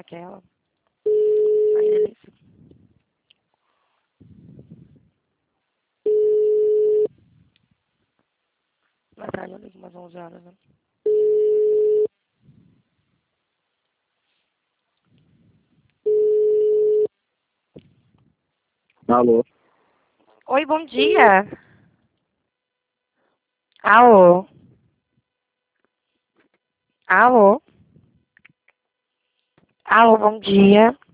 daquela. Ai, delícia. Mais tarde eu ligo umas 11 horas, né? Alô? Oi, bom dia. Alô? Alô? Alô, bom dia.